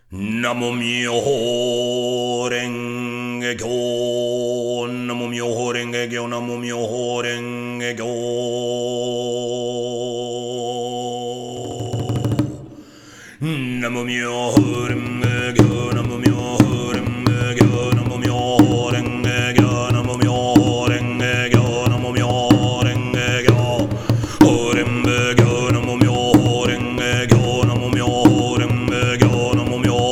ナモミヨホレンゲキョナモミヨホレンゲキョナモミヨホレンゲキョナモミヨホレンゲキョナモミヨホレンゲキョナモミヨホレンゲキョナモミヨホレンゲキョナモミヨホレンゲキョホレンゲキョナモミヨホレンゲキョナモミヨホレンゲキョナモミヨ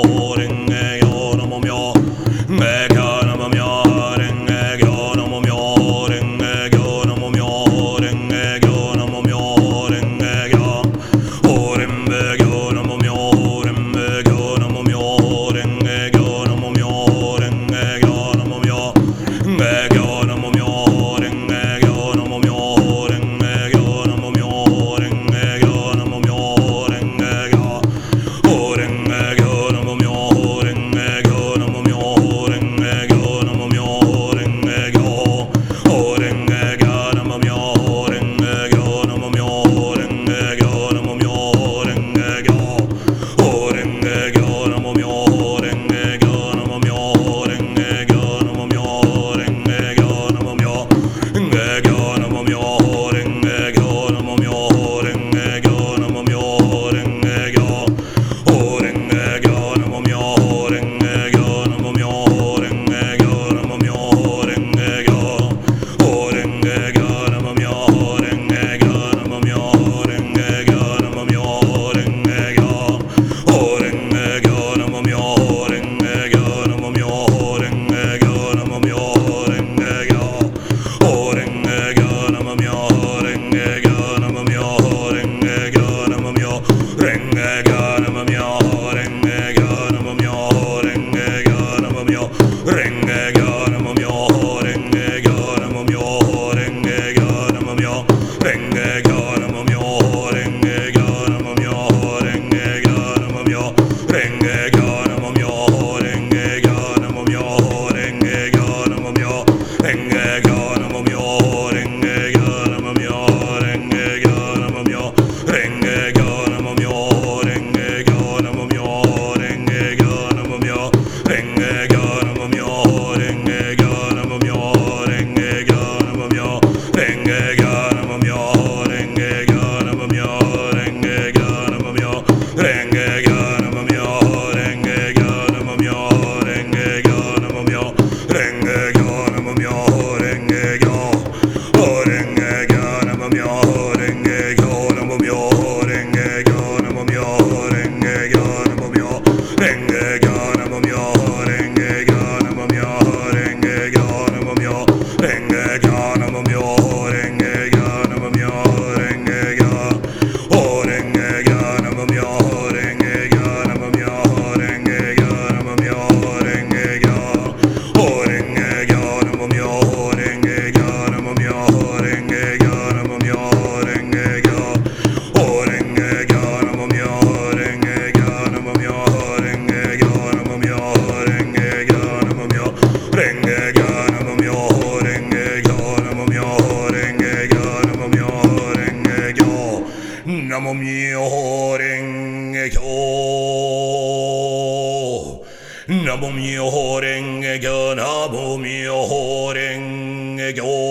ナモミヨホレンゲキョナモミヨホレンゲキョナモミヨホレンゲキョ